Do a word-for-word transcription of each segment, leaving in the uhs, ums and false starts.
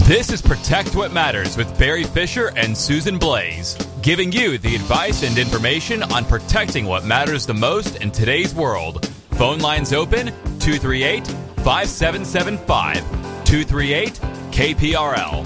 This is Protect What Matters with Barry Fisher and Susan Blaze, giving you the advice and information on protecting what matters the most in today's world. Phone lines open, two three eight, five seven seven five, two three eight, K P R L.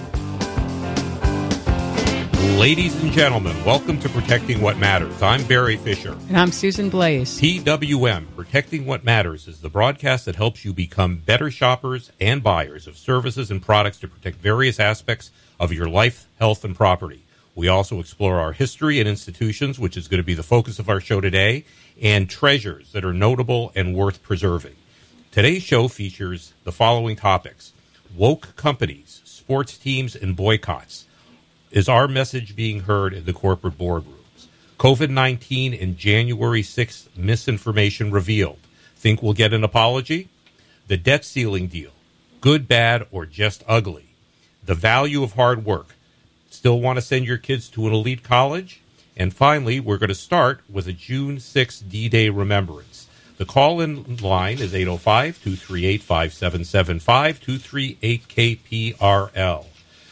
Ladies and gentlemen, welcome to Protecting What Matters. I'm Barry Fisher. And I'm Susan Blaze. P W M, Protecting What Matters, is the broadcast that helps you become better shoppers and buyers of services and products to protect various aspects of your life, health, and property. We also explore our history and institutions, which is going to be the focus of our show today, and treasures that are notable and worth preserving. Today's show features the following topics: woke companies, sports teams, and boycotts. Is our message being heard in the corporate boardrooms? COVID nineteen and January sixth misinformation revealed. Think we'll get an apology? The debt ceiling deal. Good, bad, or just ugly? The value of hard work. Still want to send your kids to an elite college? And finally, we're going to start with a June sixth D-Day remembrance. The call-in line is eight oh five, two three eight, five seven seven five, two three eight, K P R L.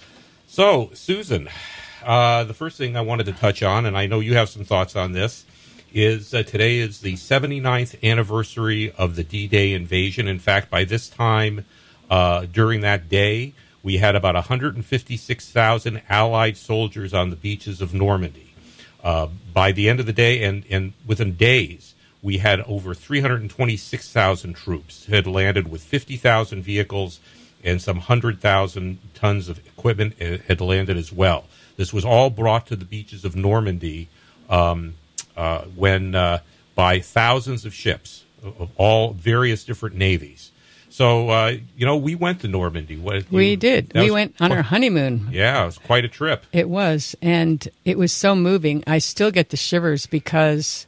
So, Susan, uh, the first thing I wanted to touch on, and I know you have some thoughts on this, is uh, today is the seventy-ninth anniversary of the D-Day invasion. In fact, by this time, uh, during that day, we had about one hundred fifty-six thousand Allied soldiers on the beaches of Normandy. Uh, by the end of the day, and, and within days, we had over three hundred twenty-six thousand troops had landed with fifty thousand vehicles, and some one hundred thousand tons of equipment had landed as well. This was all brought to the beaches of Normandy um, uh, when uh, by thousands of ships of all various different navies. So, uh, you know, we went to Normandy. What, we you, did. We was, went on our honeymoon. Yeah, it was quite a trip. It was, and it was so moving. I still get the shivers because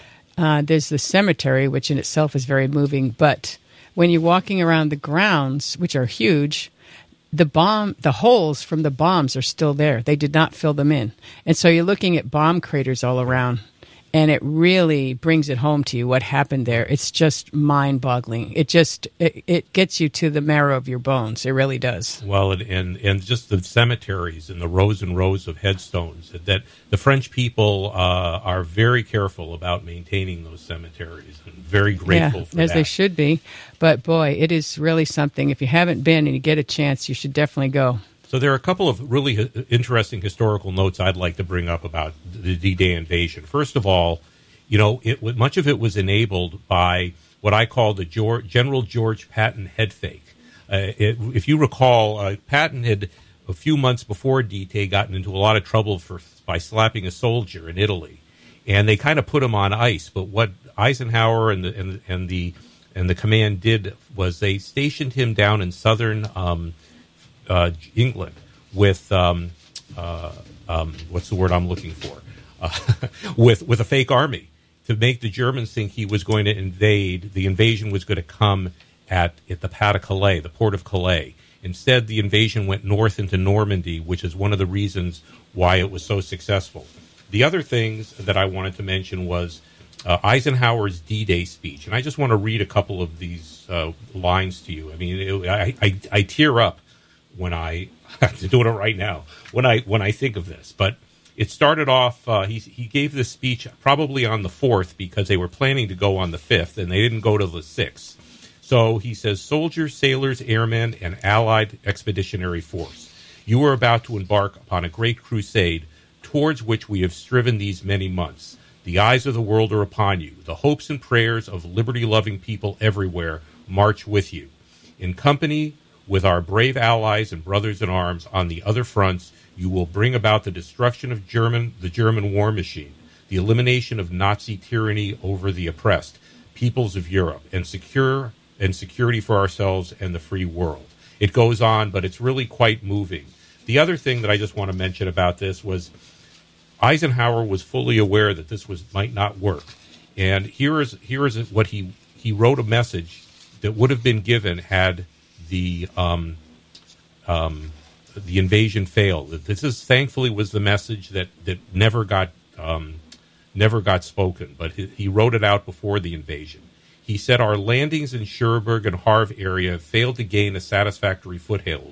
uh, there's the cemetery, which in itself is very moving, but when you're walking around the grounds, which are huge, the bomb, the holes from the bombs are still there. They did not fill them in. And so you're looking at bomb craters all around, and it really brings it home to you what happened there. It's just mind-boggling. It just, it, it gets you to the marrow of your bones. It really does. Well, and, and, and just the cemeteries and the rows and rows of headstones, that the French people uh, are very careful about maintaining those cemeteries, and very grateful yeah, for as that. They should be. But, boy, it is really something. If you haven't been and you get a chance, you should definitely go. So there are a couple of really interesting historical notes I'd like to bring up about the D-Day invasion. First of all, you know, it, much of it was enabled by what I call the George, General George Patton head fake. Uh, it, if you recall, uh, Patton had, a few months before D-Day, gotten into a lot of trouble for by slapping a soldier in Italy, and they kind of put him on ice. But what Eisenhower and the and, and the and the command did was they stationed him down in southern Um, Uh, England with um, uh, um, what's the word I'm looking for? Uh, with with a fake army to make the Germans think he was going to invade. The invasion was going to come at at the Pas de Calais, the port of Calais. Instead, the invasion went north into Normandy, which is one of the reasons why it was so successful. The other things that I wanted to mention was uh, Eisenhower's D-Day speech, and I just want to read a couple of these uh, lines to you. I mean, it, I, I I tear up when I I'm doing it right now when I when I think of this. But it started off. Uh, he he gave this speech probably on the fourth because they were planning to go on the fifth, and they didn't go to the sixth. So he says, "Soldiers, sailors, airmen, and Allied Expeditionary Force, you are about to embark upon a great crusade towards which we have striven these many months. The eyes of the world are upon you. The hopes and prayers of liberty-loving people everywhere march with you. In company with our brave allies and brothers in arms on the other fronts, you will bring about the destruction of German, the German war machine, the elimination of Nazi tyranny over the oppressed peoples of Europe, and secure and security for ourselves and the free world." It goes on, but it's really quite moving. The other thing that I just want to mention about this was Eisenhower was fully aware that this was might not work, and here is here is what he he wrote a message that would have been given had the um, um, the invasion failed. This is thankfully was the message that, that never got um, never got spoken, but he, he wrote it out before the invasion. He said, "Our landings in Cherbourg and Havre area failed to gain a satisfactory foothold,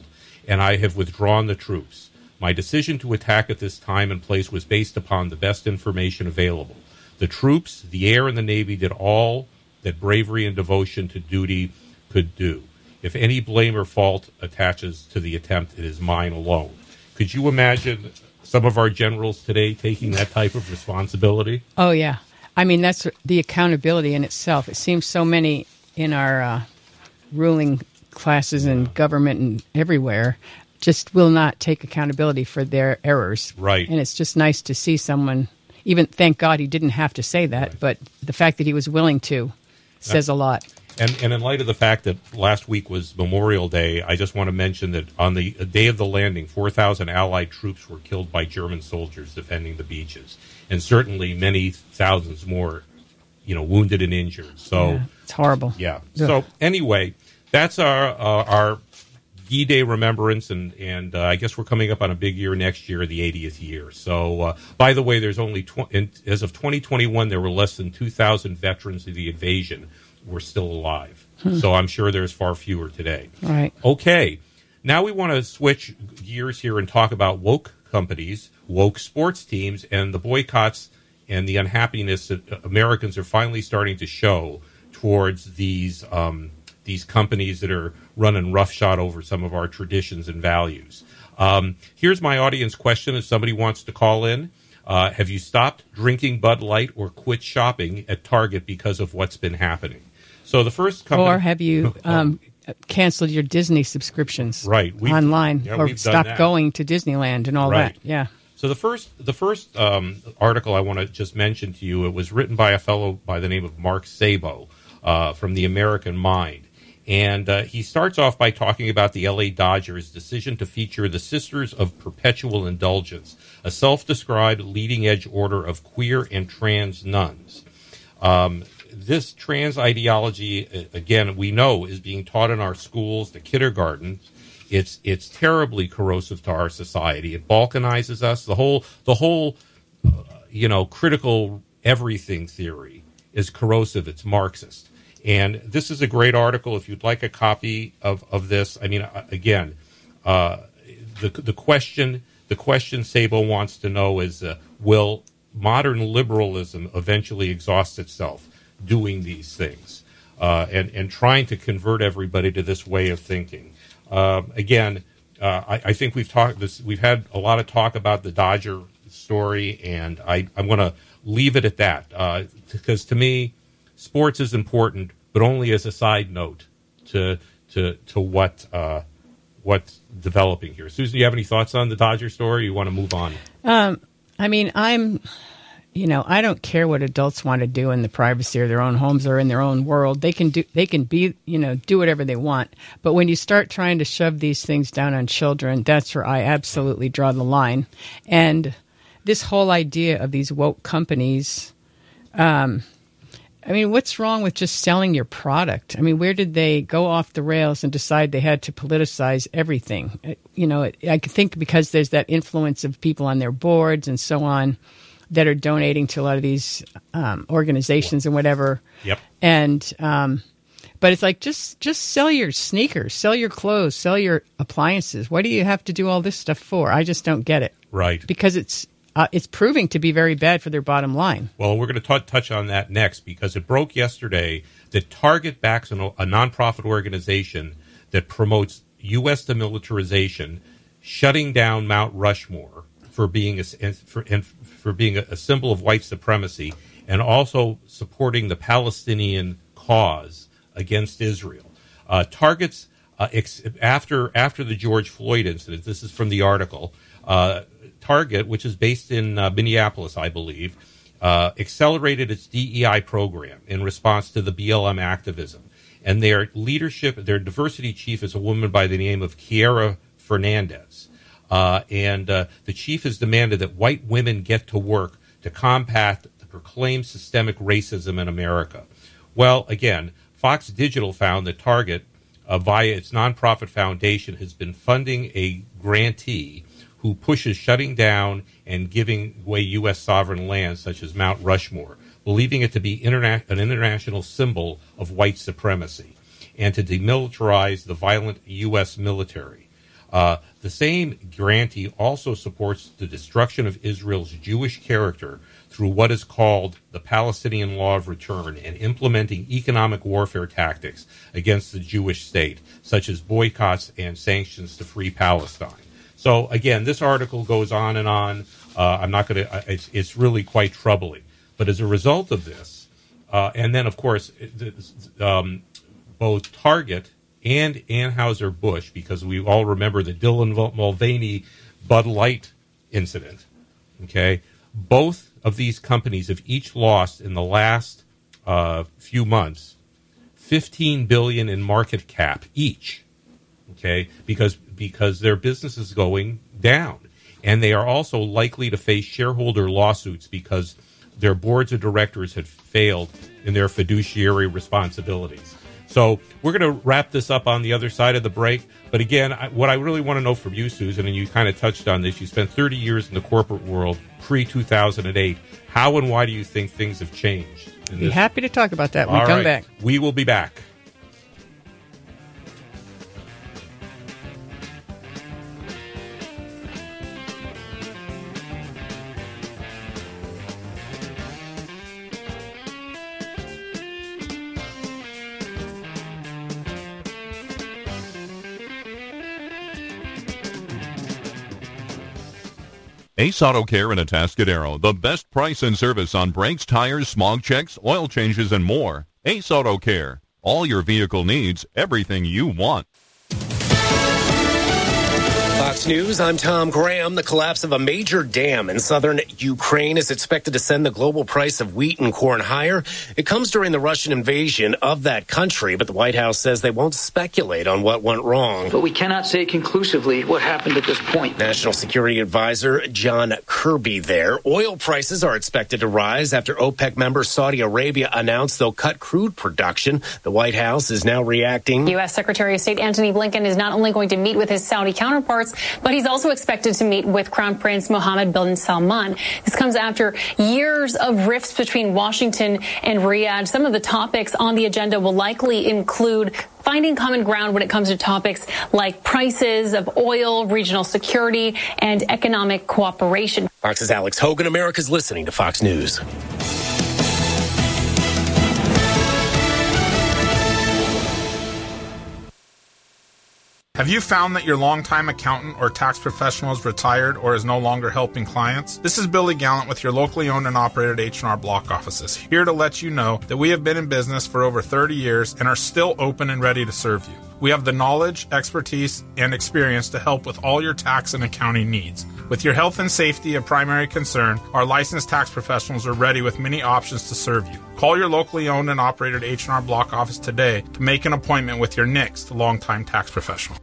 and I have withdrawn the troops. My decision to attack at this time and place was based upon the best information available. The troops, the air, and the Navy did all that bravery and devotion to duty could do. If any blame or fault attaches to the attempt, it is mine alone. Could you imagine some of our generals today taking that type of responsibility? Oh, yeah. I mean, that's the accountability in itself. It seems so many in our uh, ruling classes and government and everywhere just will not take accountability for their errors. Right. And it's just nice to see someone, even thank God he didn't have to say that, right. But the fact that he was willing to says a lot. And, and in light of the fact that last week was Memorial Day, I just want to mention that on the day of the landing, four thousand Allied troops were killed by German soldiers defending the beaches. And certainly many thousands more, you know, wounded and injured. So yeah, it's horrible. Yeah. Ugh. So anyway, that's our uh, our D-Day remembrance, and, and uh, I guess we're coming up on a big year next year, the eightieth year. So, uh, by the way, there's only, tw- in, as of twenty twenty-one, there were less than two thousand veterans of the invasion who were still alive. Hmm. So I'm sure there's far fewer today. All right. Okay. Now we want to switch gears here and talk about woke companies, woke sports teams, and the boycotts and the unhappiness that Americans are finally starting to show towards these um, these companies that are running roughshod over some of our traditions and values. Um, here's my audience question if somebody wants to call in. Uh, have you stopped drinking Bud Light or quit shopping at Target because of what's been happening? So the first company... Or have you um, canceled your Disney subscriptions right. we've, online yeah, or stopped going to Disneyland and all right. that? Yeah. So the first the first um, article I want to just mention to you, it was written by a fellow by the name of Mark Szabo uh, from the American Mind. And uh, he starts off by talking about the L A Dodgers' decision to feature the Sisters of Perpetual Indulgence, a self-described leading-edge order of queer and trans nuns. Um, this trans ideology, again, we know is being taught in our schools, the kindergartens. It's it's terribly corrosive to our society. It balkanizes us. The whole the whole uh, you know critical everything theory is corrosive. It's Marxist. And this is a great article. If you'd like a copy of, of this, I mean, again, uh, the the question the question Szabo wants to know is: uh, will modern liberalism eventually exhaust itself doing these things uh, and and trying to convert everybody to this way of thinking? Uh, again, uh, I, I think we've talked. This, we've had a lot of talk about the Dodger story, and I, I'm going to leave it at that uh, because to me, sports is important, but only as a side note to to to what uh, what's developing here. Susan, do you have any thoughts on the Dodger story? Or you want to move on? Um, I mean, I'm. You know, I don't care what adults want to do in the privacy of their own homes or in their own world. They can do, they can be, you know, do whatever they want. But when you start trying to shove these things down on children, that's where I absolutely draw the line. And this whole idea of these woke companies, um, I mean, what's wrong with just selling your product? I mean, where did they go off the rails and decide they had to politicize everything? You know, I think because there's that influence of people on their boards and so on that are donating to a lot of these um, organizations and whatever. Yep. And um, but it's like just just sell your sneakers, sell your clothes, sell your appliances. What do you have to do all this stuff for? I just don't get it. Right. Because it's uh, it's proving to be very bad for their bottom line. Well, we're going to t- touch on that next because it broke yesterday that Target backs an, a nonprofit organization that promotes U S demilitarization, shutting down Mount Rushmore for being a, for, and for being a, a symbol of white supremacy, and also supporting the Palestinian cause against Israel. Uh, Target's uh, ex- after after the George Floyd incident. This is from the article. Uh, Target, which is based in uh, Minneapolis, I believe, uh, accelerated its D E I program in response to the B L M activism. And their leadership, their diversity chief, is a woman by the name of Kiera Fernandez. Uh, and uh, the chief has demanded that white women get to work to combat the proclaimed systemic racism in America. Well, again, Fox Digital found that Target, uh, via its nonprofit foundation, has been funding a grantee who pushes shutting down and giving away U S sovereign lands such as Mount Rushmore, believing it to be interna- an international symbol of white supremacy and to demilitarize the violent U S military. Uh, the same grantee also supports the destruction of Israel's Jewish character through what is called the Palestinian Law of Return and implementing economic warfare tactics against the Jewish state, such as boycotts and sanctions to free Palestine. So, again, this article goes on and on. Uh, I'm not going to, it's, it's really quite troubling. But as a result of this, uh, and then, of course, um, both Target and Anheuser-Busch, because we all remember the Dylan Mulvaney Bud Light incident, okay, both of these companies have each lost in the last uh, few months fifteen billion dollars in market cap each, okay, because because their business is going down. And they are also likely to face shareholder lawsuits because their boards of directors had failed in their fiduciary responsibilities. So we're going to wrap this up on the other side of the break. But again, I, what I really want to know from you, Susan, and you kind of touched on this, you spent thirty years in the corporate world pre two thousand eight. How and why do you think things have changed? Be happy to talk about that when All we come right. back. We will be back. Ace Auto Care in Atascadero, the best price and service on brakes, tires, smog checks, oil changes, and more. Ace Auto Care, all your vehicle needs, everything you want. Fox News, I'm Tom Graham. The collapse of a major dam in southern Ukraine is expected to send the global price of wheat and corn higher. It comes during the Russian invasion of that country, but the White House says they won't speculate on what went wrong. But we cannot say conclusively what happened at this point. National Security Advisor John Kirby there. Oil prices are expected to rise after OPEC member Saudi Arabia announced they'll cut crude production. The White House is now reacting. U S. Secretary of State Antony Blinken is not only going to meet with his Saudi counterparts, but he's also expected to meet with Crown Prince Mohammed bin Salman. This comes after years of rifts between Washington and Riyadh. Some of the topics on the agenda will likely include finding common ground when it comes to topics like prices of oil, regional security, and economic cooperation. Fox's Alex Hogan. America's listening to Fox News. Have you found that your longtime accountant or tax professional is retired or is no longer helping clients? This is Billy Gallant with your locally owned and operated H and R Block offices, here to let you know that we have been in business for over thirty years and are still open and ready to serve you. We have the knowledge, expertise, and experience to help with all your tax and accounting needs. With your health and safety a primary concern, our licensed tax professionals are ready with many options to serve you. Call your locally owned and operated H and R Block office today to make an appointment with your next longtime tax professional.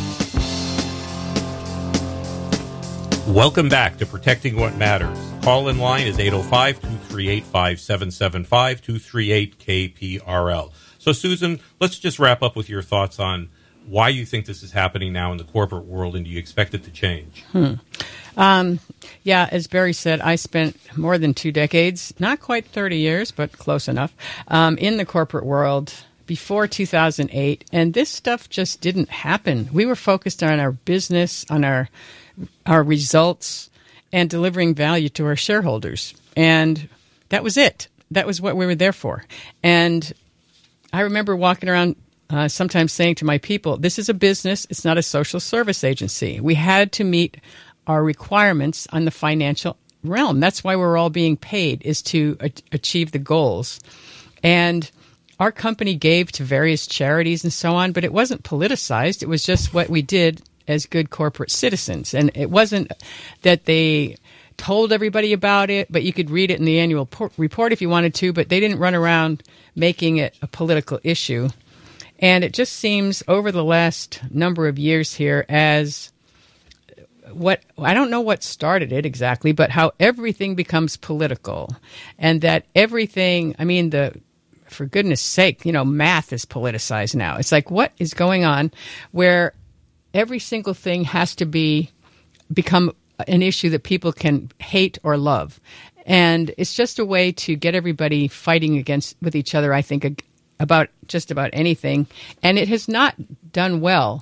Welcome back to Protecting What Matters. Call-in line is eight oh five, two three eight, five seven seven five, two three eight K P R L. So, Susan, let's just wrap up with your thoughts on why you think this is happening now in the corporate world, and do you expect it to change? Hmm. Um, yeah, as Barry said, I spent more than two decades, not quite thirty years, but close enough, um, in the corporate world before two thousand eight, and this stuff just didn't happen. We were focused on our business, on our our results, and delivering value to our shareholders. And that was it. That was what we were there for. And I remember walking around uh, sometimes saying to my people, this is a business, it's not a social service agency. We had to meet our requirements on the financial realm. That's why we're all being paid, is to a- achieve the goals. And our company gave to various charities and so on, but it wasn't politicized. It was just what we did as good corporate citizens. And it wasn't that they told everybody about it, but you could read it in the annual por- report if you wanted to, but they didn't run around making it a political issue. And it just seems over the last number of years here as what, I don't know what started it exactly, but how everything becomes political, and that everything, I mean, the, for goodness sake, you know, math is politicized now. It's like, what is going on where every single thing has to be become an issue that people can hate or love. And it's just a way to get everybody fighting against with each other, I think, about just about anything. And it has not done well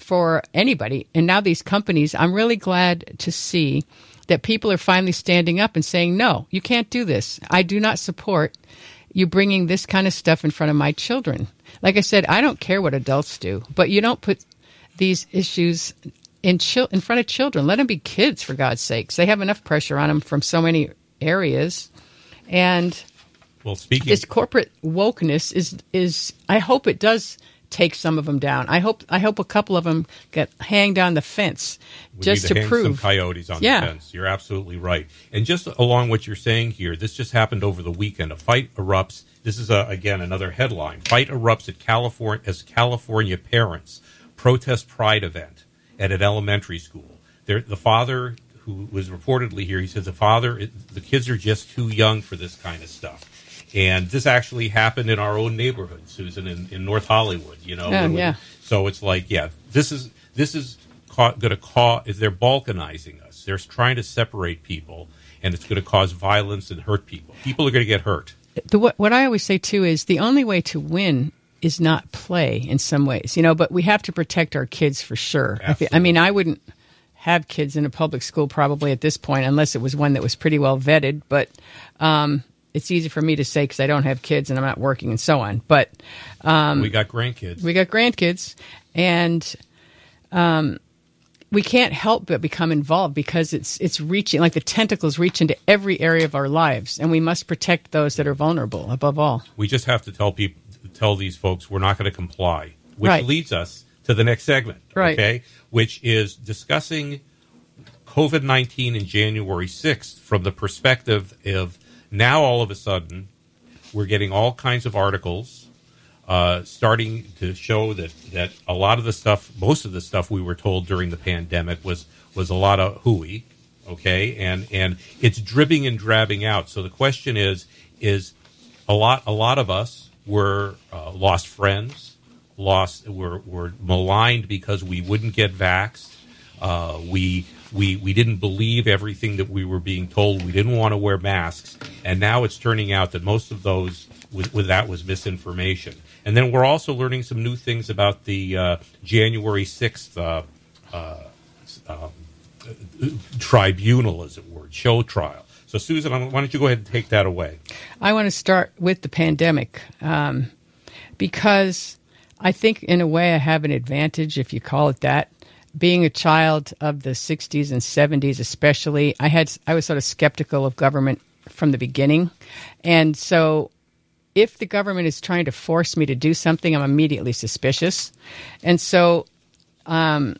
for anybody. And now these companies, I'm really glad to see that people are finally standing up and saying, no, you can't do this. I do not support you bringing this kind of stuff in front of my children. Like I said, I don't care what adults do, but you don't put these issues in chil- in front of children. Let them be kids, for God's sakes. They have enough pressure on them from so many areas. And well, speaking this corporate wokeness is is I hope it does take some of them down. I hope I hope a couple of them get hanged on the fence we just need to, to hang prove some coyotes on yeah. the fence. You're absolutely right. And just along what you're saying here, this just happened over the weekend. A fight erupts. This is a, again another headline. Fight erupts at California as California parents protest pride event at an elementary school. There, the father who was reportedly here, he says the father, the kids are just too young for this kind of stuff. And this actually happened in our own neighborhood, Susan, in, in North Hollywood. You know, oh, yeah. So it's like, yeah, this is this is ca- going to cause. Is they're balkanizing us? They're trying to separate people, and it's going to cause violence and hurt people. People are going to get hurt. The, what, what I always say too is the only way to win is not play in some ways, you know. But we have to protect our kids for sure. Absolutely. I mean, I wouldn't have kids in a public school probably at this point unless it was one that was pretty well vetted. But um, it's easy for me to say because I don't have kids and I'm not working and so on. But um, we got grandkids. We got grandkids, and um, we can't help but become involved because it's it's reaching, like the tentacles reach into every area of our lives, and we must protect those that are vulnerable above all. We just have to tell people, tell these folks we're not going to comply, which right. leads us to the next segment, right. okay, which is discussing COVID nineteen in January sixth from the perspective of now all of a sudden we're getting all kinds of articles uh, starting to show that, that a lot of the stuff, most of the stuff we were told during the pandemic was, was a lot of hooey, okay, and and it's dribbing and drabbing out. So the question is, is a lot a lot of us were uh, lost friends, lost were were maligned because we wouldn't get vaxxed. Uh, we we we didn't believe everything that we were being told. We didn't want to wear masks, and now it's turning out that most of those with, with that was misinformation. And then we're also learning some new things about the uh, January sixth uh, uh, um, tribunal, as it were, show trial. So, Susan, why don't you go ahead and take that away? I want to start with the pandemic um, because I think, in a way, I have an advantage, if you call it that. Being a child of the sixties and seventies especially, I had I was sort of skeptical of government from the beginning. And so if the government is trying to force me to do something, I'm immediately suspicious. And so um,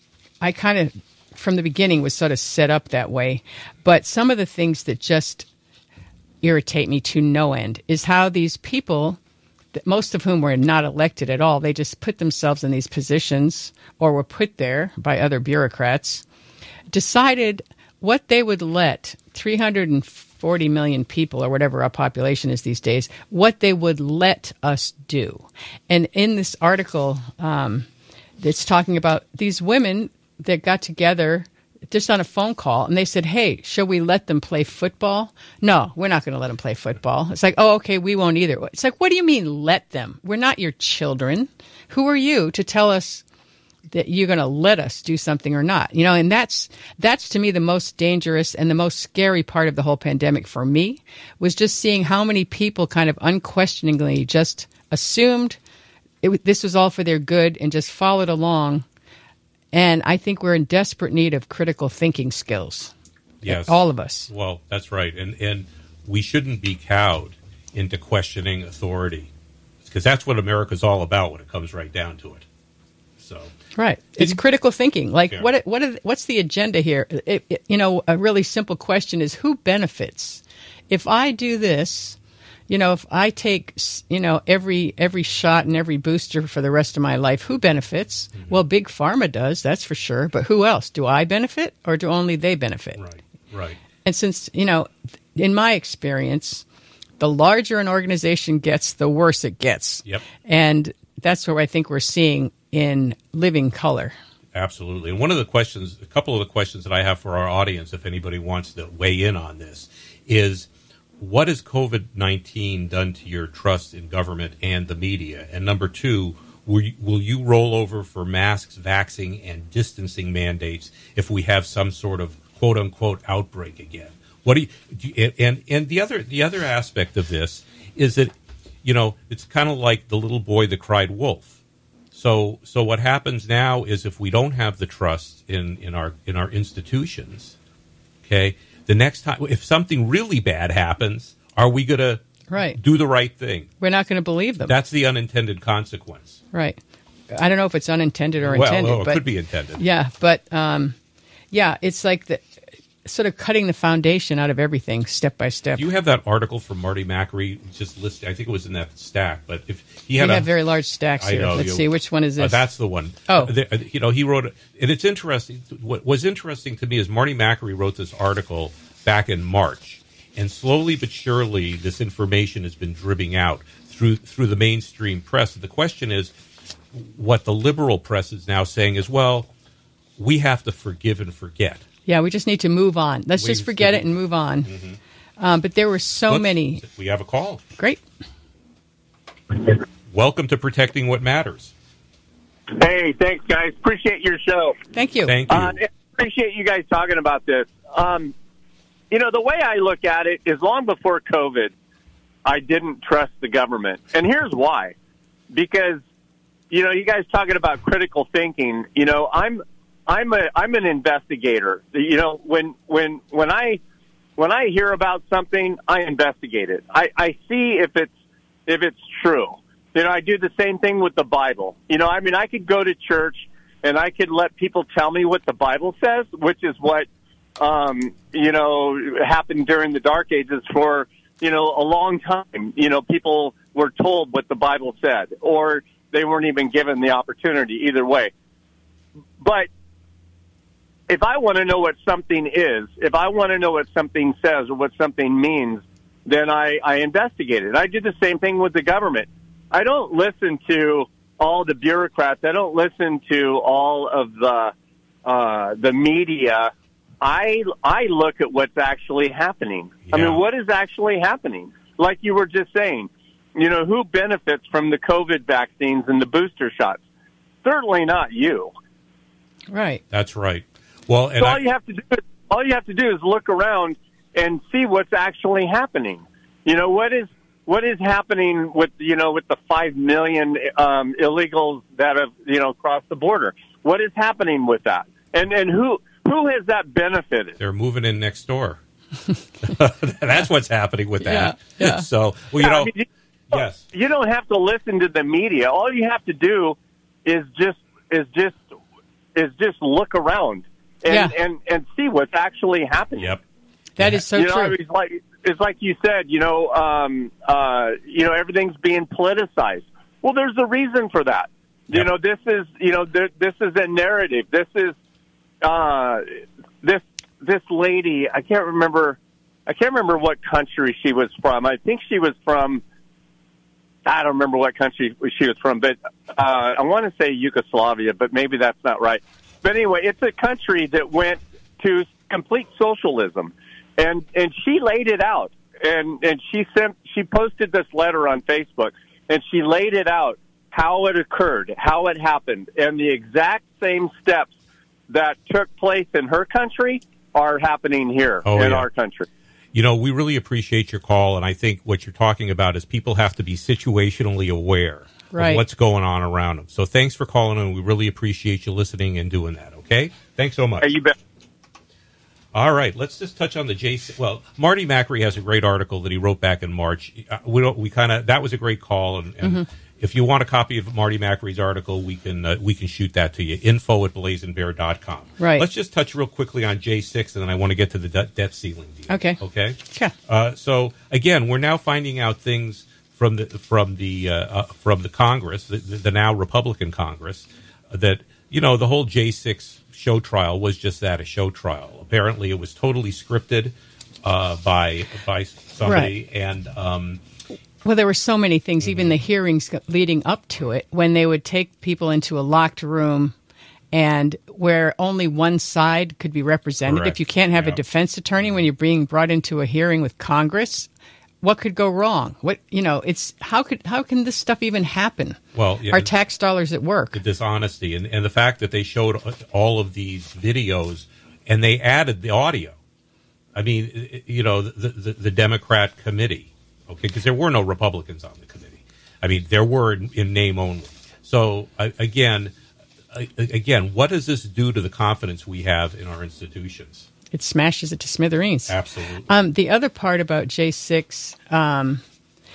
I kind of, from the beginning, was sort of set up that way. But some of the things that just irritate me to no end is how these people, most of whom were not elected at all, they just put themselves in these positions or were put there by other bureaucrats, decided what they would let three hundred forty million people, or whatever our population is these days, what they would let us do. And in this article, um, it's talking about these women that got together just on a phone call, and they said, hey, shall we let them play football? No, we're not going to let them play football. It's like, oh, okay, we won't either. It's like, what do you mean let them? We're not your children. Who are you to tell us that you're going to let us do something or not? You know, and that's, that's to me the most dangerous and the most scary part of the whole pandemic for me, was just seeing how many people kind of unquestioningly just assumed it, this was all for their good and just followed along. And I think we're in desperate need of critical thinking skills. Yes. All of us. Well, that's right. And and we shouldn't be cowed into questioning authority, because that's what America's all about when it comes right down to it. So right. It's critical thinking. Like, yeah. what what are, what's the agenda here? It, it, you know, a really simple question is, who benefits? If I do this, you know, if I take, you know, every every shot and every booster for the rest of my life, who benefits? Mm-hmm. Well, Big Pharma does, that's for sure. But who else? Do I benefit, or do only they benefit? Right, right. And since, you know, in my experience, the larger an organization gets, the worse it gets. Yep. And that's what I think we're seeing in living color. Absolutely. And one of the questions, a couple of the questions that I have for our audience, if anybody wants to weigh in on this, is, what has COVID nineteen done to your trust in government and the media? And number two, will you, will you roll over for masks, vaxing, and distancing mandates if we have some sort of quote unquote outbreak again? What do you, do you and and the other the other aspect of this is that, you know, it's kind of like the little boy that cried wolf. So so what happens now is if we don't have the trust in, in our in our institutions, okay, the next time if something really bad happens, are we going to right. do the right thing? We're not going to believe them. That's the unintended consequence. Right. I don't know if it's unintended or well, intended. Well, it but, could be intended. Yeah, but um, yeah, it's like the sort of cutting the foundation out of everything step by step. Do you have that article from Marty Macri just listed? I think it was in that stack, but if he had we a, have very large stacks here. know, Let's you, see, which one is this? Uh, that's the one. Oh. Uh, the, you know, he wrote it, and it's interesting. What was interesting to me is Marty Macri wrote this article back in March, and slowly but surely this information has been dripping out through through the mainstream press. The question is, what the liberal press is now saying is, well, we have to forgive and forget. Yeah, we just need to move on. Let's We just forget it and move on. Mm-hmm. Um, but there were so Let's, many. We have a call. Great. Welcome to Protecting What Matters. Hey, thanks, guys. Appreciate your show. Thank you. Thank you. Uh, appreciate you guys talking about this. Um, you know, the way I look at it is long before COVID, I didn't trust the government. And here's why. Because, you know, you guys talking about critical thinking, you know, I'm I'm a I'm an investigator. You know, when when when I when I hear about something, I investigate it. I, I see if it's if it's true. You know, I do the same thing with the Bible. You know, I mean, I could go to church and I could let people tell me what the Bible says, which is what um, you know happened during the Dark Ages for you know a long time. You know, people were told what the Bible said, or they weren't even given the opportunity. Either way, but if I want to know what something is, if I want to know what something says or what something means, then I, I investigate it. I do the same thing with the government. I don't listen to all the bureaucrats. I don't listen to all of the uh, the media. I I look at what's actually happening. Yeah. I mean, what is actually happening? Like you were just saying, you know, who benefits from the COVID vaccines and the booster shots? Certainly not you. Right. That's right. Well, and so I, all you have to do is, all you have to do is look around and see what's actually happening. You know, what is what is happening with you know with the five million um, illegals that have you know crossed the border? What is happening with that? And and who who has that benefited? They're moving in next door. That's what's happening with that. Yeah, yeah. So, well, you Yeah, know, I mean, you, yes, you don't have to listen to the media. All you have to do is just is just is just look around and Yeah. and, and see what's actually happening. yep. That is so you know, true. I mean, it's like it's like you said. You know, um, uh, you know, everything's being politicized. Well, there's a reason for that. You Yep. know, this is you know th- this is a narrative. This is uh, this this lady. I can't remember. I can't remember what country she was from. I think she was from. I don't remember what country she was from, but uh, I want to say Yugoslavia, but maybe that's not right. But anyway, it's a country that went to complete socialism, and and she laid it out, and and she sent she posted this letter on Facebook, and she laid it out how it occurred, how it happened, and the exact same steps that took place in her country are happening here Oh, in yeah. our country. You know, we really appreciate your call, and I think what you're talking about is people have to be situationally aware Right. of what's going on around them. So thanks for calling, and we really appreciate you listening and doing that, okay? Thanks so much. Hey, you bet. All right, let's just touch on the J. Well, Marty Macri has a great article that he wrote back in March. Uh, We don't, we kind of that was a great call, and, and Mm-hmm. if you want a copy of Marty Macri's article, we can uh, we can shoot that to you. Info at blazing bear dot com. Right. Let's just touch real quickly on J six, and then I want to get to the de- debt ceiling deal. Okay. Okay. Yeah. Uh, so again, we're now finding out things from the from the uh, uh, from the Congress, the, the now Republican Congress, uh, that you know the whole J six show trial was just that, a show trial. Apparently, it was totally scripted uh, by by somebody, Right. and um, Well, there were so many things, even the hearings leading up to it, when they would take people into a locked room and where only one side could be represented. Correct. If you can't have Yeah. a defense attorney when you're being brought into a hearing with Congress, what could go wrong? What you know, it's how could how can this stuff even happen? Well, yeah, our tax dollars at work. The dishonesty and, and the fact that they showed all of these videos and they added the audio. I mean, you know, the the, the Democrat committee, okay, because there were no Republicans on the committee. I mean, there were in, in name only. So again, again, what does this do to the confidence we have in our institutions? It smashes it to smithereens. Absolutely. Um, the other part about J six um,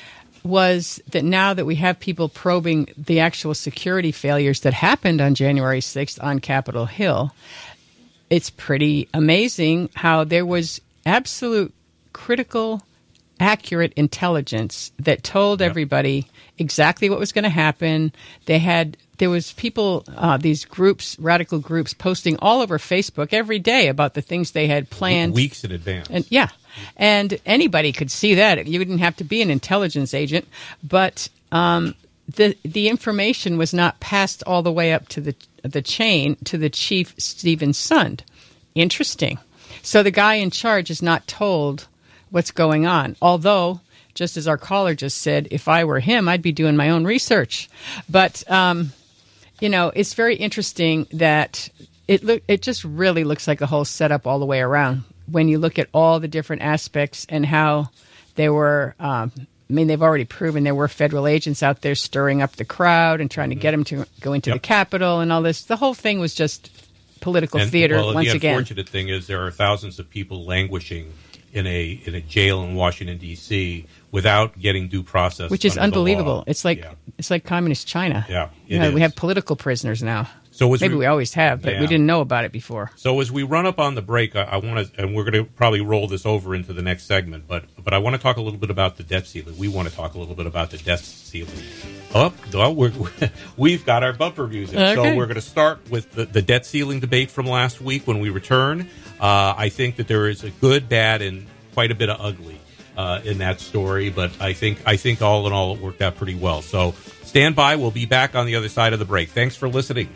was that now that we have people probing the actual security failures that happened on January sixth on Capitol Hill, it's pretty amazing how there was absolute critical, accurate intelligence that told yep. everybody exactly what was going to happen. They had... There was people, uh, these groups, radical groups, posting all over Facebook every day about the things they had planned. Weeks in advance. And yeah. And anybody could see that. You didn't have to be an intelligence agent. But um, the the information was not passed all the way up to the the chain to the chief, Stephen Sund. Interesting. So the guy in charge is not told what's going on. Although, just as our caller just said, if I were him, I'd be doing my own research. But... Um, You know, it's very interesting that it look. It just really looks like a whole setup all the way around when you look at all the different aspects and how they were. Um, I mean, they've already proven there were federal agents out there stirring up the crowd and trying to get them to go into yep. the Capitol and all this. The whole thing was just political and, theater well, once the again. The unfortunate thing is there are thousands of people languishing in a in a jail in Washington, D C without getting due process, which is unbelievable. It's like yeah. it's like communist China. Yeah, you know, we have political prisoners now. So maybe we, we always have, but yeah. we didn't know about it before. So as we run up on the break, I, I want to, and we're going to probably roll this over into the next segment, but but I want to talk a little bit about the debt ceiling. We want to talk a little bit about the debt ceiling. Oh, well, we're, we've got our bumper music. Okay. So we're going to start with the, the debt ceiling debate from last week. When we return, uh, I think that there is a good, bad, and quite a bit of ugly uh, in that story, but I think I think all in all it worked out pretty well. So stand by. We'll be back on the other side of the break. Thanks for listening.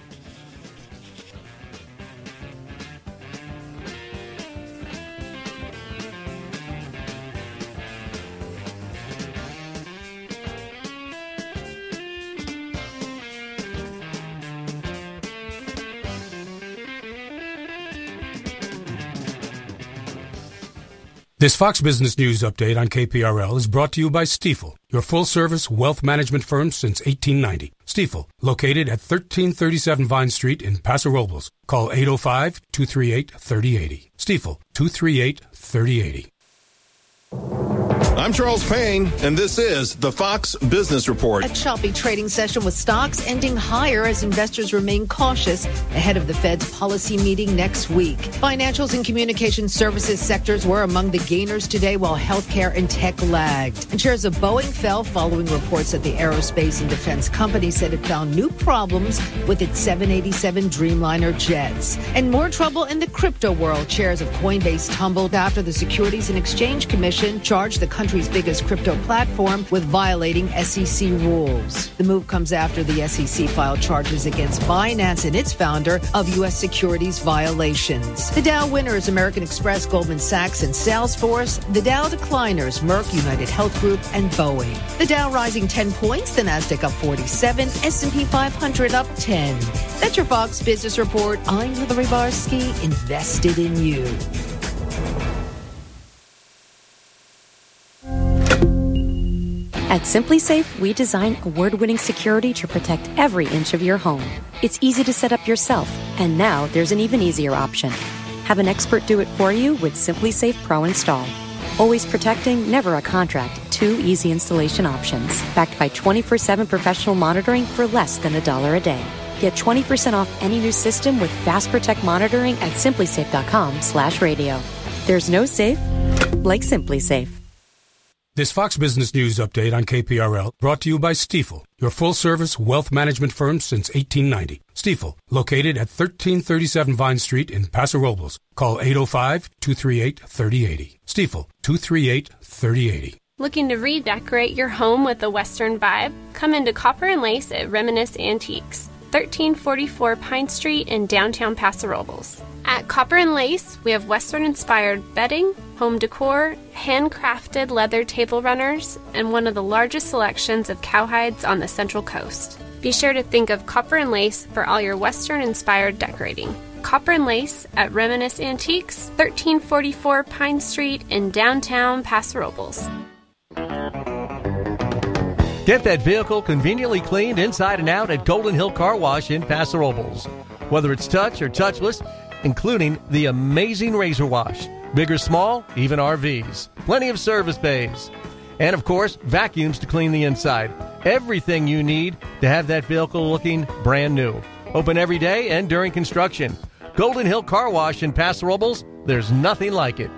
This Fox Business News update on K P R L is brought to you by Stifel, your full-service wealth management firm since eighteen ninety. Stifel, located at thirteen thirty-seven Vine Street in Paso Robles. Call eight oh five, two three eight, three oh eight oh. Stifel, two three eight, three oh eight oh. I'm Charles Payne, and this is the Fox Business Report. A choppy trading session with stocks ending higher as investors remain cautious ahead of the Fed's policy meeting next week. Financials and communication services sectors were among the gainers today, while healthcare and tech lagged. And shares of Boeing fell following reports that the aerospace and defense company said it found new problems with its seven eighty-seven Dreamliner jets. And more trouble in the crypto world. Shares of Coinbase tumbled after the Securities and Exchange Commission charged the country's biggest crypto platform with violating S E C rules. The move comes after the S E C filed charges against Binance and its founder of U S securities violations. The Dow winners, American Express, Goldman Sachs, and Salesforce. The Dow decliners, Merck, United Health Group, and Boeing. The Dow rising ten points, the Nasdaq up forty-seven, S and P five hundred up ten. That's your Fox Business Report. I'm Hillary Barsky, invested in you. At SimpliSafe, we design award-winning security to protect every inch of your home. It's easy to set up yourself, and now there's an even easier option. Have an expert do it for you with SimpliSafe Pro Install. Always protecting, never a contract. Two easy installation options, backed by twenty-four seven professional monitoring for less than a dollar a day. Get twenty percent off any new system with Fast Protect monitoring at simplysafe.com slash radio. There's no safe like SimpliSafe. This Fox Business News update on K P R L brought to you by Stifel, your full-service wealth management firm since eighteen ninety. Stifel, located at thirteen thirty-seven Vine Street in Paso Robles. Call eight oh five, two three eight, three oh eight oh. Stifel, two three eight, three oh eight oh. Looking to redecorate your home with a Western vibe? Come into Copper and Lace at Reminisce Antiques, thirteen forty-four Pine Street in downtown Paso Robles. At Copper and Lace, we have Western-inspired bedding, home decor, handcrafted leather table runners, and one of the largest selections of cowhides on the Central Coast. Be sure to think of Copper and Lace for all your Western-inspired decorating. Copper and Lace at Reminisce Antiques, thirteen forty-four Pine Street in downtown Paso Robles. Get that vehicle conveniently cleaned inside and out at Golden Hill Car Wash in Paso Robles. Whether it's touch or touchless, including the amazing Razor Wash. Big or small, even R Vs. Plenty of service bays. And, of course, vacuums to clean the inside. Everything you need to have that vehicle looking brand new. Open every day and during construction. Golden Hill Car Wash in Paso Robles, there's nothing like it.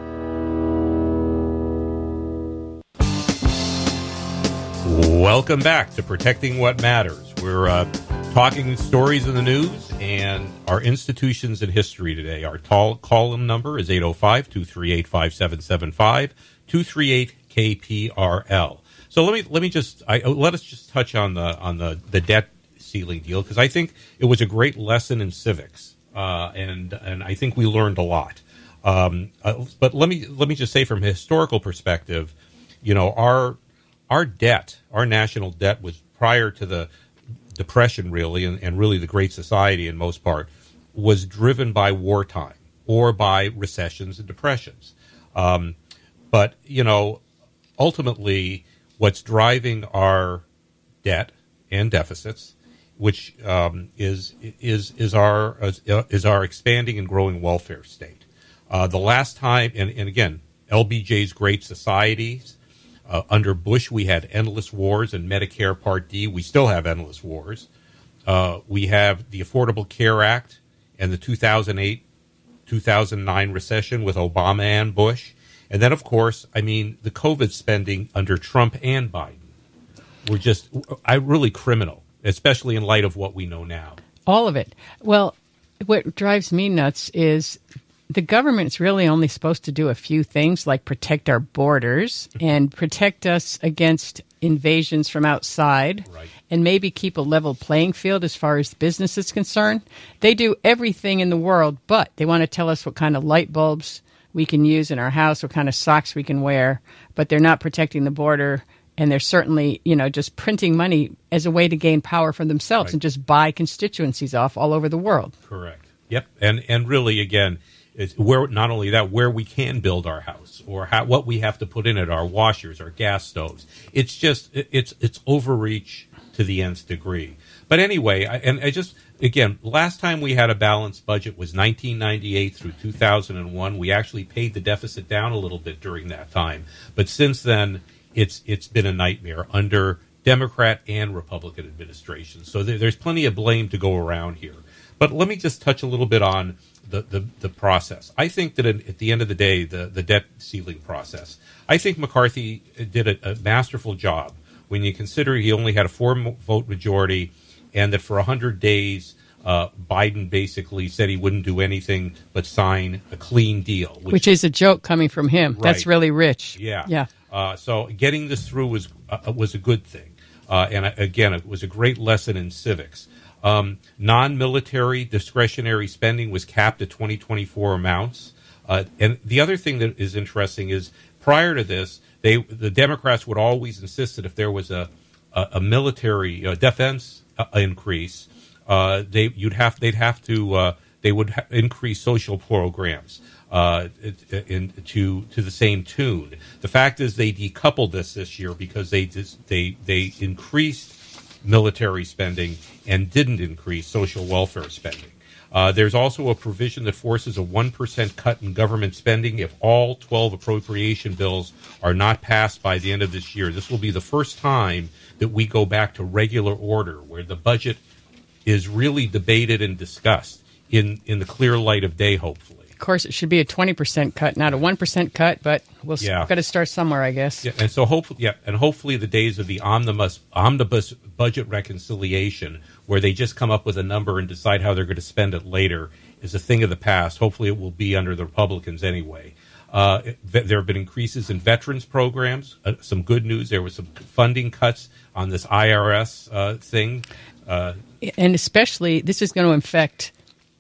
Welcome back to Protecting What Matters. We're uh, talking stories in the news and our institutions in history today. Our tall column number is eight oh five, two three eight, five seven seven five, two three eight K P R L. So let me let me just I, let us just touch on the on the, the debt ceiling deal, because I think it was a great lesson in civics, uh, and and I think we learned a lot. Um, uh, but let me let me just say, from a historical perspective, you know, our our debt, our national debt, was prior to the Depression, really, and, and really the Great Society in most part, was driven by wartime or by recessions and depressions. Um, but, you know, ultimately, what's driving our debt and deficits, which um, is is is our is our expanding and growing welfare state. Uh, the last time, and, and again, L B J's Great Societies. Uh, under Bush, we had endless wars, and Medicare Part D, we still have endless wars. Uh, we have the Affordable Care Act and the two thousand eight, two thousand nine recession with Obama and Bush. And then, of course, I mean, the COVID spending under Trump and Biden were just I really criminal, especially in light of what we know now. All of it. Well, what drives me nuts is the government's really only supposed to do a few things, like protect our borders and protect us against invasions from outside, right, and maybe keep a level playing field as far as business is concerned. They do everything in the world, but they want to tell us what kind of light bulbs we can use in our house, what kind of socks we can wear, but they're not protecting the border, and they're certainly, you know, just printing money as a way to gain power for themselves, right, and just buy constituencies off all over the world. Correct. Yep. And and really, again, it's where not only that, where we can build our house, or how, what we have to put in it, our washers, our gas stoves. It's just it's it's overreach to the nth degree. But anyway, I, and I just again, last time we had a balanced budget was nineteen ninety-eight through two thousand one. We actually paid the deficit down a little bit during that time, but since then, it's it's been a nightmare under Democrat and Republican administrations. So there, there's plenty of blame to go around here. But let me just touch a little bit on the, the, the process. I think that at the end of the day, the, the debt ceiling process, I think McCarthy did a, a masterful job when you consider he only had a four-vote majority, and that for one hundred days, uh, Biden basically said he wouldn't do anything but sign a clean deal. Which, which is a joke coming from him. Right. That's really rich. Yeah. Yeah. Uh, so getting this through was uh, was a good thing. Uh, and uh, again, it was a great lesson in civics. Um, non-military discretionary spending was capped at twenty twenty-four amounts. Uh, and the other thing that is interesting is prior to this, they the Democrats would always insist that if there was a a, a military uh, defense uh, increase, uh, they you'd have they'd have to uh, they would ha- increase social programs uh, in, to to the same tune. The fact is they decoupled this this year because they just, they they increased military spending and didn't increase social welfare spending. Uh, there's also a provision that forces a one percent cut in government spending if all twelve appropriation bills are not passed by the end of this year. This will be the first time that we go back to regular order, where the budget is really debated and discussed in, in the clear light of day, hopefully. Of course, it should be a twenty percent cut, not a one percent cut, but we'll yeah. got to start somewhere, I guess. Yeah, and so hopefully, yeah, and hopefully the days of the omnibus omnibus budget reconciliation, where they just come up with a number and decide how they're going to spend it later, is a thing of the past. Hopefully, it will be under the Republicans anyway. Uh, there have been increases in veterans programs. Uh, some good news: there was some funding cuts on this I R S uh, thing, uh, and especially this is going to affect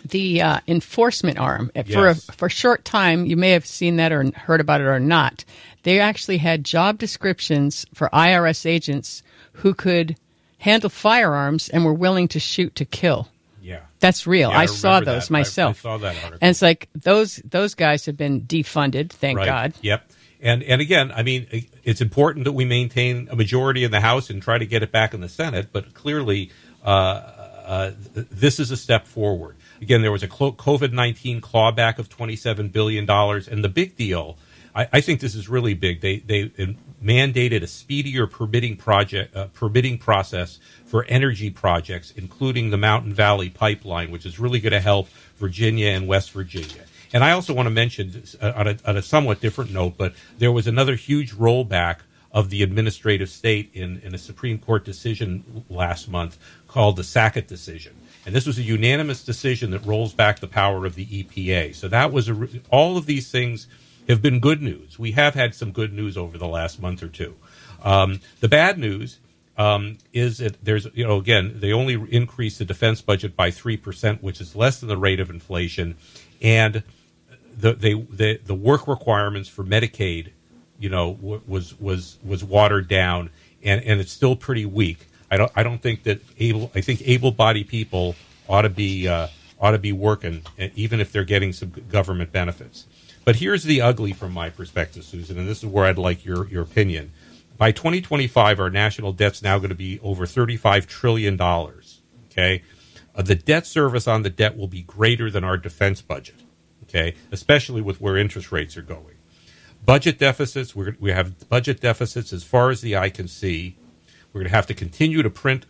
the uh, enforcement arm. For Yes. a, for a short time, you may have seen that or heard about it or not. They actually had job descriptions for I R S agents who could handle firearms and were willing to shoot to kill. Yeah. That's real. Yeah, I I saw remember those that. I- myself. I saw that article. And it's like those those guys have been defunded, thank Right. God. Yep. And and again, I mean, it's important that we maintain a majority in the House and try to get it back in the Senate. But clearly, uh, uh, th- this is a step forward. Again, there was a COVID nineteen clawback of twenty-seven billion dollars, and the big deal, I, I think this is really big. They they mandated a speedier permitting project uh, permitting process for energy projects, including the Mountain Valley Pipeline, which is really going to help Virginia and West Virginia. And I also want to mention, uh, on, a, on a somewhat different note, but there was another huge rollback of the administrative state in, in a Supreme Court decision last month called the Sackett decision. And this was a unanimous decision that rolls back the power of the E P A. So that was a, all of these things have been good news. We have had some good news over the last month or two. Um, the bad news um, is that there's, you know, again, they only increased the defense budget by three percent, which is less than the rate of inflation. And the they, the, the work requirements for Medicaid, you know, w- was was was watered down, and, and it's still pretty weak. I don't I don't think that able I think able-bodied people ought to be uh, ought to be working, even if they're getting some government benefits. But here's the ugly from my perspective, Susan, and this is where I'd like your, your opinion. By twenty twenty-five, our national debt's now going to be over thirty-five trillion dollars, okay? Uh, the debt service on the debt will be greater than our defense budget, okay, especially with where interest rates are going. Budget deficits, we're, we have budget deficits as far as the eye can see. We're going to have to continue to print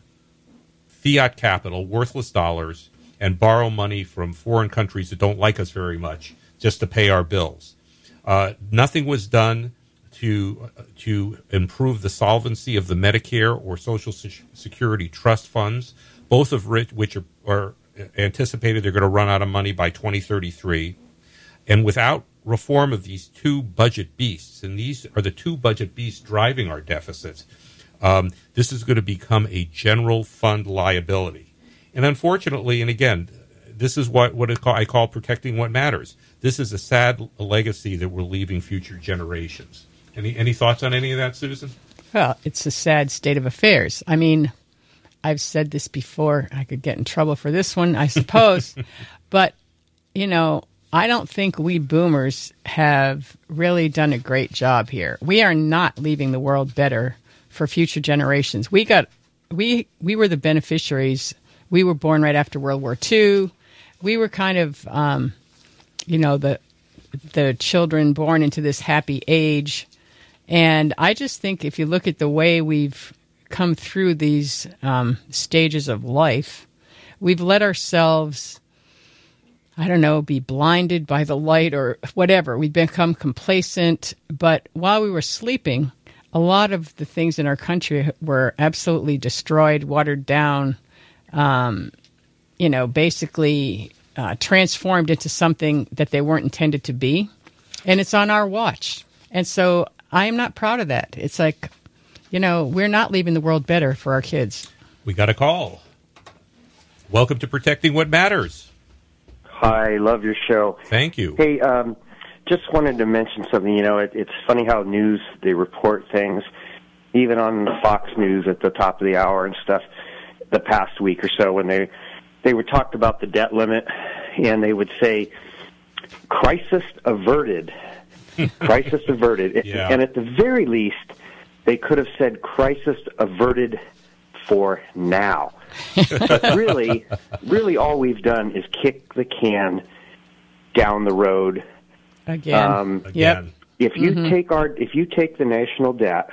fiat capital, worthless dollars, and borrow money from foreign countries that don't like us very much just to pay our bills. Uh, nothing was done to uh, to improve the solvency of the Medicare or Social Security trust funds, both of which, which are, are anticipated they're going to run out of money by twenty thirty-three. And without reform of these two budget beasts, and these are the two budget beasts driving our deficits, um, this is going to become a general fund liability. And unfortunately, and again, this is what, what I call protecting what matters. This is a sad legacy that we're leaving future generations. Any any thoughts on any of that, Susan? Well, it's a sad state of affairs. I mean, I've said this before. I could get in trouble for this one, I suppose. But, you know, I don't think we boomers have really done a great job here. We are not leaving the world better for future generations. We got we we were the beneficiaries. We were born right after World War Two. We were kind of, um, you know, the the children born into this happy age. And I just think if you look at the way we've come through these um, stages of life, we've let ourselves, I don't know, be blinded by the light or whatever. We've become complacent. But while we were sleeping, a lot of the things in our country were absolutely destroyed, watered down, um, you know, basically uh, transformed into something that they weren't intended to be. And it's on our watch. And so I am not proud of that. It's like, you know, we're not leaving the world better for our kids. We got a call. Welcome to Protecting What Matters. Hi, love your show. Thank you. Hey, um, just wanted to mention something. You know, it, it's funny how news, they report things, even on Fox News at the top of the hour and stuff, the past week or so when they, they were talked about the debt limit, and they would say, crisis averted. Crisis averted. Yeah. And at the very least, they could have said crisis averted for now. But really, really all we've done is kick the can down the road. Again. Um, Again. If you Mhm. take our, if you take the national debt,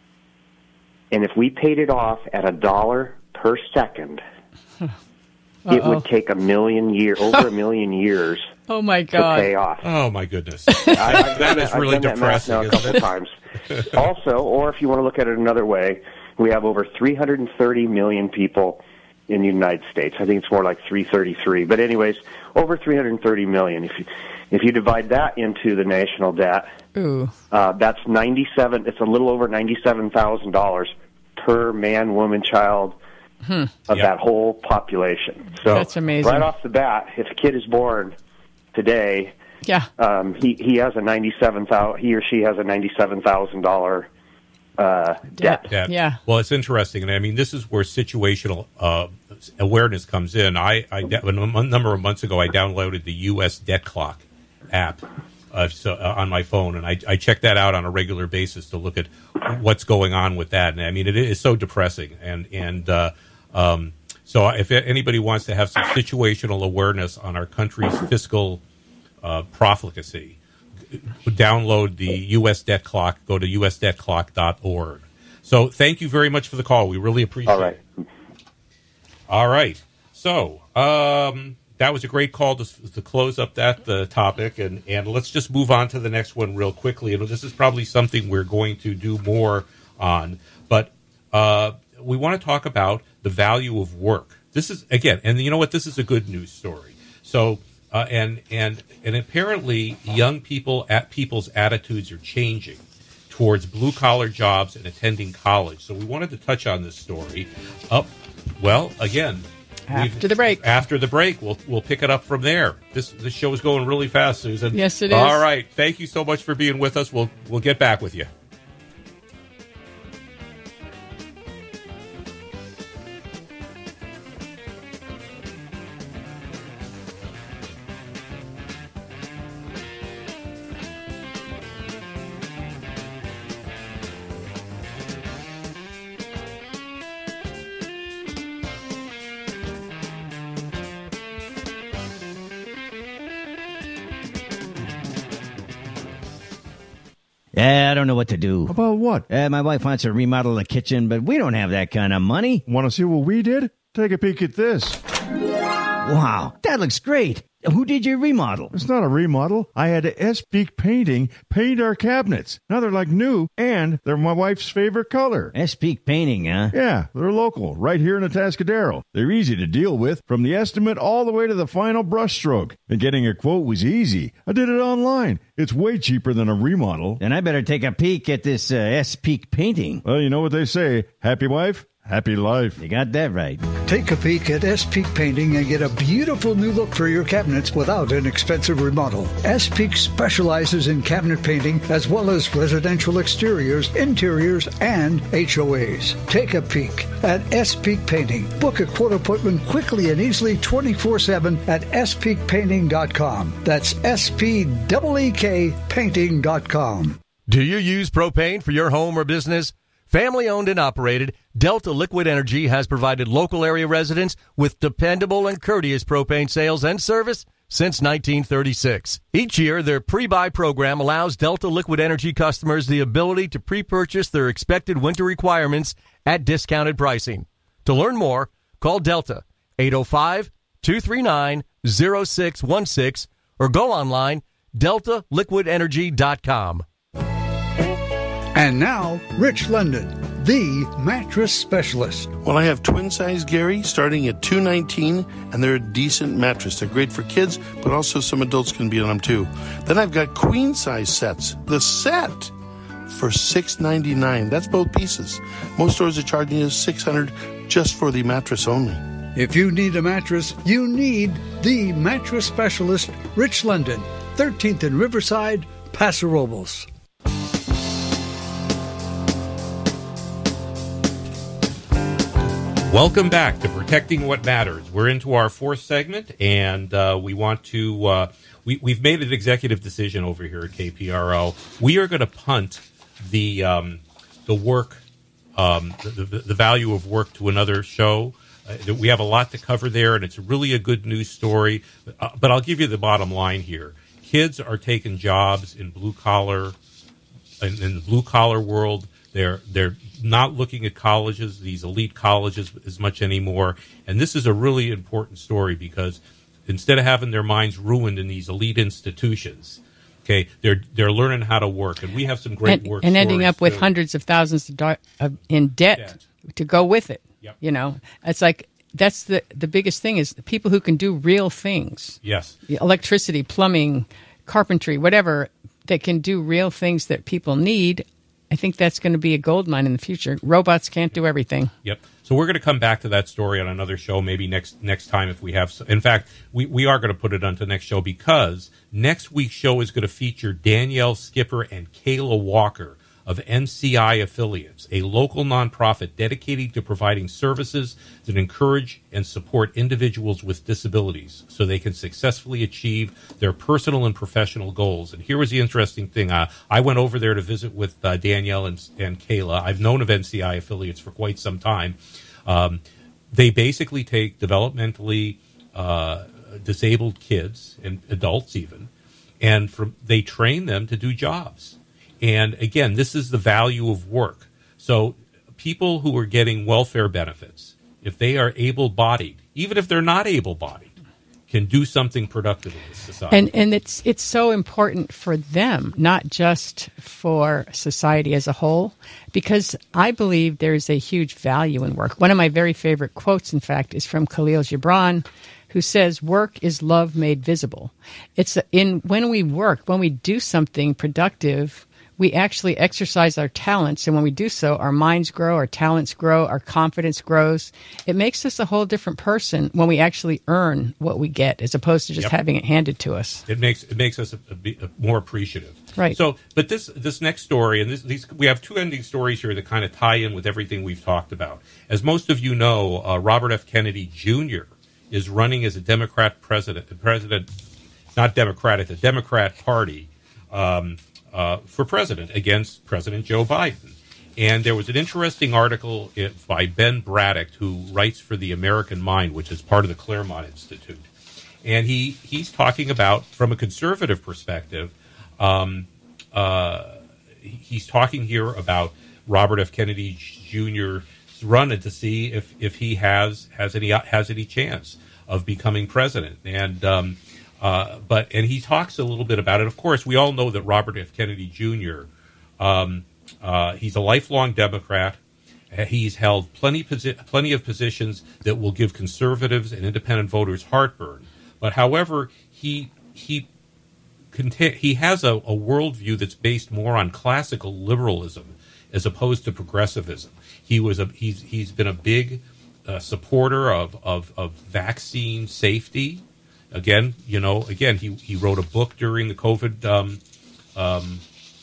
and if we paid it off at a dollar per second, it Uh-oh. would take a million year, over a million years. Oh, my To God. pay off. Oh, my goodness. I, I've That done is I've really done that math depressing, now a isn't couple it? times. Also, or if you want to look at it another way, we have over three hundred thirty million people in the United States. I think it's more like three thirty-three. But anyways, over three hundred thirty million. If you if you divide that into the national debt, Ooh. uh, that's ninety-seven. It's a little over ninety-seven thousand dollars per man, woman, child, Hmm. of Yep. that whole population. So That's amazing. right off the bat, if a kid is born today, yeah, um, he he has a ninety-seven thousand. He or she has a ninety-seven thousand dollar uh, debt. Debt. Yeah. Well, it's interesting, and I mean, this is where situational uh, awareness comes in. I, I a number of months ago, I downloaded the U S Debt Clock app uh, so, uh, on my phone, and I, I check that out on a regular basis to look at what's going on with that. And I mean, it is so depressing, and and uh, um, so if anybody wants to have some situational awareness on our country's fiscal uh, profligacy, download the U S Debt Clock. Go to U S debt clock dot org. So thank you very much for the call. We really appreciate All right. it. All right. So um, that was a great call to, to close up that the topic, and, and let's just move on to the next one real quickly. And this is probably something we're going to do more on, but uh, we want to talk about the value of work. This is, again, and you know what? This is a good news story. So, uh, and and and apparently, young people at people's attitudes are changing towards blue collar jobs and attending college. So we wanted to touch on this story. Up, well, again, after the break. After the break, we'll we'll pick it up from there. This this show is going really fast, Susan. Yes, it is. All right, thank you so much for being with us. We'll we'll get back with you. Yeah, I don't know what to do. About what? Uh, my wife wants to remodel the kitchen, but we don't have that kind of money. Want to see what we did? Take a peek at this. Wow, that looks great. Who did your remodel? It's not a remodel. I had S Peak Painting paint our cabinets. Now they're like new, and they're my wife's favorite color. S Peak Painting, huh? Yeah, they're local, right here in Atascadero. They're easy to deal with, from the estimate all the way to the final brushstroke. And getting a quote was easy. I did it online. It's way cheaper than a remodel. Then I better take a peek at this uh, S Peak Painting. Well, you know what they say. Happy wife, happy life. You got that right. Take a peek at S Peak Painting and get a beautiful new look for your cabinets without an expensive remodel. S Peak specializes in cabinet painting as well as residential exteriors, interiors, and H O As. Take a peek at S Peak Painting. Book a quote appointment quickly and easily twenty-four seven at s peak painting dot com. That's S P E E K painting dot com. Do you use propane for your home or business? Family owned and operated, Delta Liquid Energy has provided local area residents with dependable and courteous propane sales and service since nineteen thirty-six. Each year, their pre-buy program allows Delta Liquid Energy customers the ability to pre-purchase their expected winter requirements at discounted pricing. To learn more, call Delta eight oh five, two three nine, oh six one six or go online delta liquid energy dot com. And now, Rich London, the mattress specialist. Well, I have twin size Gary starting at two nineteen, and they're a decent mattress. They're great for kids, but also some adults can be on them too. Then I've got queen size sets, the set for six ninety-nine. That's both pieces. Most stores are charging us six hundred just for the mattress only. If you need a mattress, you need the mattress specialist, Rich London, thirteenth and Riverside, Paso Robles. Welcome back to Protecting What Matters. We're into our fourth segment, and uh, we want to, uh, we, we've made an executive decision over here at K P R O. We are going to punt the um, the work, um, the, the, the value of work to another show. Uh, we have a lot to cover there, and it's really a good news story. Uh, but I'll give you the bottom line here. Kids are taking jobs in blue-collar, in, in the blue-collar world. They're they're not looking at colleges, these elite colleges, as much anymore. And this is a really important story because instead of having their minds ruined in these elite institutions, okay, they're they're learning how to work. And we have some great and, work and ending stories, up with too. hundreds of thousands of do- of, in debt, debt to go with it. Yep. You know, it's like that's the the biggest thing is the people who can do real things. Yes, electricity, plumbing, carpentry, whatever. That can do real things that people need I think that's going to be a gold mine in the future. Robots can't do everything. Yep. So we're going to come back to that story on another show, maybe next next time if we have. In fact, we, we are going to put it onto the next show because next week's show is going to feature Danielle Skipper and Kayla Walker of N C I Affiliates, a local nonprofit dedicated to providing services that encourage and support individuals with disabilities so they can successfully achieve their personal and professional goals. And here was the interesting thing. Uh, I went over there to visit with uh, Danielle and, and Kayla. I've known of N C I Affiliates for quite some time. Um, they basically take developmentally uh, disabled kids and adults even, and from, they train them to do jobs. And again, this is the value of work. So people who are getting welfare benefits, if they are able-bodied, even if they're not able-bodied, can do something productive in this society. And and it's it's so important for them, not just for society as a whole, because I believe there's a huge value in work. One of my very favorite quotes, in fact, is from Khalil Gibran, who says, "Work is love made visible." It's in when we work, when we do something productive, we actually exercise our talents, and when we do so, our minds grow, our talents grow, our confidence grows. It makes us a whole different person when we actually earn what we get, as opposed to just Yep. having it handed to us. It makes it makes us a, a, a more appreciative. Right. So, but this this next story, and this, these we have two ending stories here that kind of tie in with everything we've talked about. As most of you know, uh, Robert F. Kennedy Junior is running as a Democrat president, the president, not Democratic, the Democrat Party. Um, Uh, for president against President Joe Biden. And there was an interesting article by Ben Braddock, who writes for the American Mind, which is part of the Claremont Institute. And he, he's talking about, from a conservative perspective, um, uh, he's talking here about Robert F. Kennedy Junior's run and to see if, if he has has any has any chance of becoming president. And um, Uh, but and he talks a little bit about it. Of course, we all know that Robert F. Kennedy Junior Um, uh, he's a lifelong Democrat. Uh, he's held plenty posi- plenty of positions that will give conservatives and independent voters heartburn. But however, he he conti- he has a, a worldview that's based more on classical liberalism as opposed to progressivism. He was a he's he's been a big uh, supporter of, of of vaccine safety. Again, you know, again, he, he wrote a book during the COVID um, um,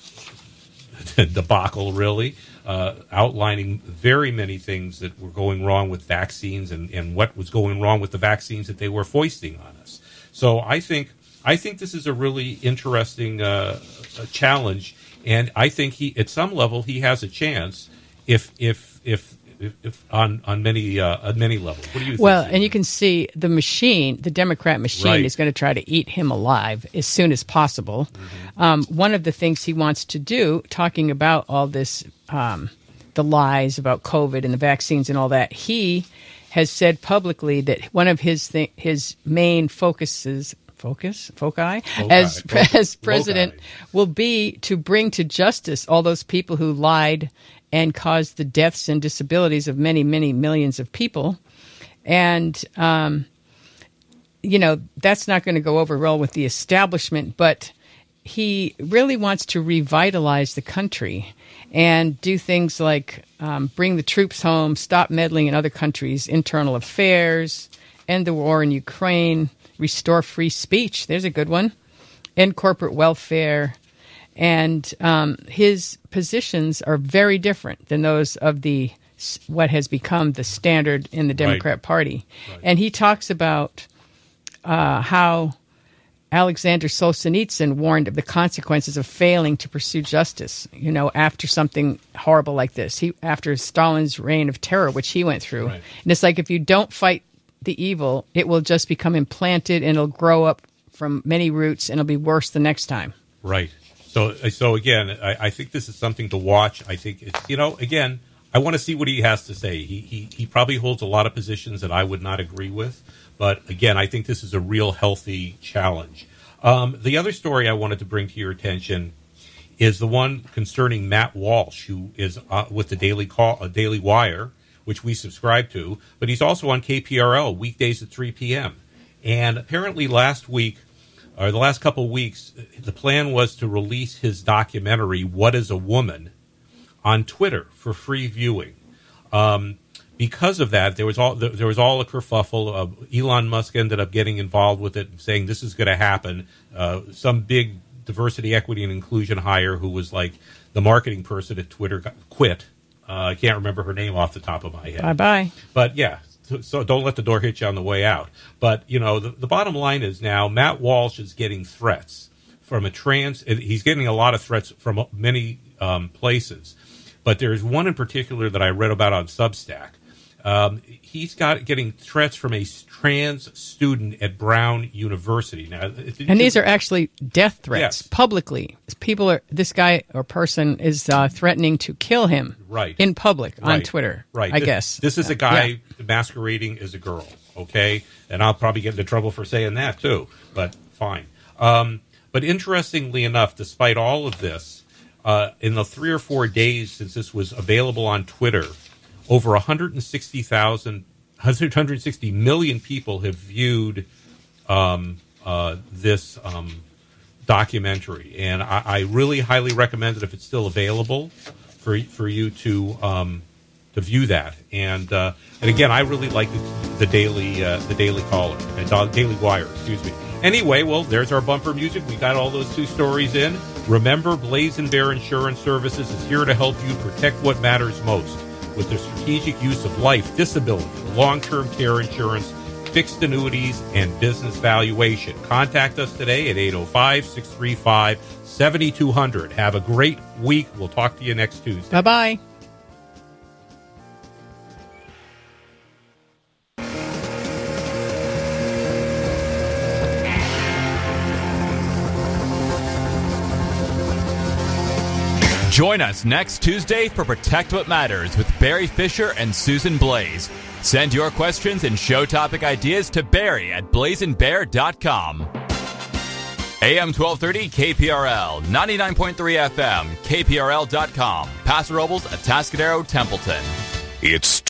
debacle, really, uh, outlining very many things that were going wrong with vaccines and, and what was going wrong with the vaccines that they were foisting on us. So I think I think this is a really interesting uh, a challenge, and I think he, at some level, he has a chance if if if. If, if on on many uh, on many levels. What do you think? Well, and you can see the machine, the Democrat machine, Right. is going to try to eat him alive as soon as possible. Mm-hmm. Um, one of the things he wants to do, talking about all this, um, the lies about COVID and the vaccines and all that, he has said publicly that one of his th- his main focuses. Focus, foci, Foci, as focus, as president foci. will be to bring to justice all those people who lied and caused the deaths and disabilities of many, many millions of people. And, um, you know, that's not going to go over well with the establishment, but he really wants to revitalize the country and do things like um, bring the troops home, stop meddling in other countries' internal affairs, end the war in Ukraine, restore free speech. There's a good one. End corporate welfare. And um, his positions are very different than those of the what has become the standard in the Democrat Right. Party. Right. And he talks about uh, how Alexander Solzhenitsyn warned of the consequences of failing to pursue justice, you know, after something horrible like this. He after Stalin's reign of terror, which he went through. Right. And it's like if you don't fight the evil, it will just become implanted and it'll grow up from many roots and it'll be worse the next time. Right. So, so again, I, I think this is something to watch. I think it's, you know, again, I want to see what he has to say. He, he he probably holds a lot of positions that I would not agree with, but again, I think this is a real healthy challenge. Um, the other story I wanted to bring to your attention is the one concerning Matt Walsh, who is uh, with the Daily Call, uh, Daily Wire, which we subscribe to, but he's also on K P R L weekdays at three p.m. And apparently last week, or the last couple of weeks, the plan was to release his documentary, What is a Woman? on Twitter for free viewing. Um, because of that, there was all there was all a kerfuffle. Uh, Elon Musk ended up getting involved with it and saying this is going to happen. Uh, some big diversity, equity, and inclusion hire who was like the marketing person at Twitter got, quit. Uh, I can't remember her name off the top of my head. Bye-bye. But, yeah, so, so don't let the door hit you on the way out. But, you know, the, the bottom line is now Matt Walsh is getting threats from a trans – he's getting a lot of threats from many um, places. But there's one in particular that I read about on Substack. Um, he's got getting threats from a trans student at Brown University. Now, and these are actually death threats yes. publicly. People are this guy or person is uh, threatening to kill him right. in public right. on Twitter. Right. I this, guess this is a guy yeah. masquerading as a girl. Okay, and I'll probably get into trouble for saying that too. But fine. Um, but interestingly enough, despite all of this, uh, in the three or four days since this was available on Twitter, over one hundred sixty thousand, one hundred sixty million people have viewed um, uh, this um, documentary, and I, I really highly recommend it if it's still available for for you to um, to view that. And uh, and again, I really like the, the daily uh, the Daily Caller, uh, Daily Wire, excuse me. Anyway, well, there's our bumper music. We got all those two stories in. Remember, Blazing Bear Insurance Services is here to help you protect what matters most with the strategic use of life, disability, long-term care insurance, fixed annuities, and business valuation. Contact us today at eight oh five, six three five, seven two zero zero. Have a great week. We'll talk to you next Tuesday. Bye-bye. Join us next Tuesday for Protect What Matters with Barry Fisher and Susan Blaze. Send your questions and show topic ideas to Barry at blazing bear dot com. A M twelve thirty K P R L, ninety-nine point three F M, K P R L dot com, Paso Robles, Atascadero, Templeton. It's